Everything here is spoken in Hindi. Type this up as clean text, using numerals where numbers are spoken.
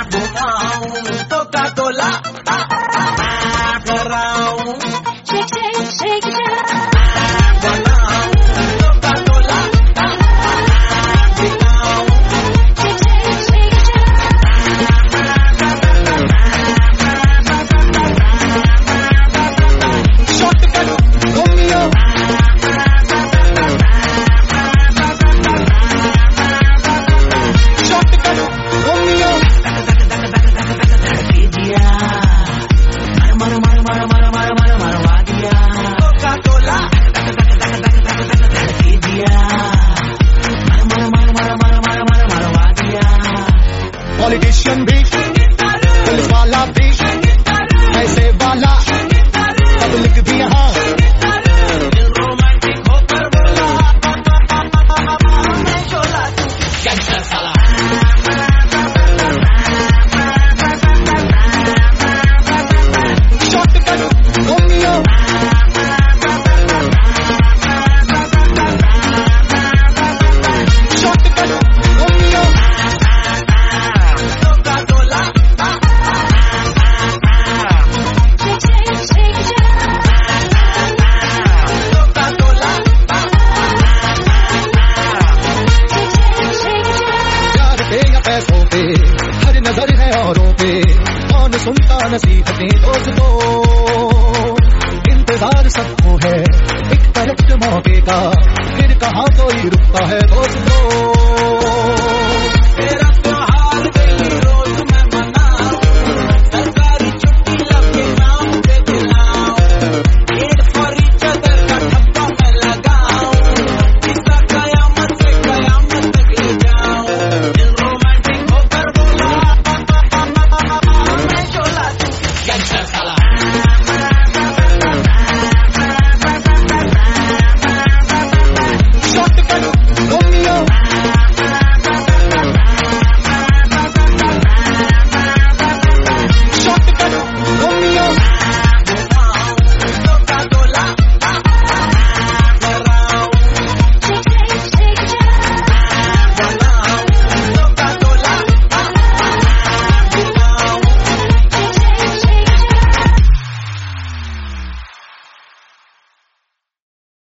पॉलिटिशियन भी, पुलिस वाला भी, पैसे वाला, पब्लिक भी यहाँ रोमांटिक होकर बोला मैं चोला तू गैंगस्टर साला। शॉटगन रोमियो पैसों पे हर नजर है औरों पे, कौन सुनता नसीहतें दोस्तों। इंतजार सबको है एक करेक्ट मौके का, फिर कहाँ कोई रुकता है दोस्तों।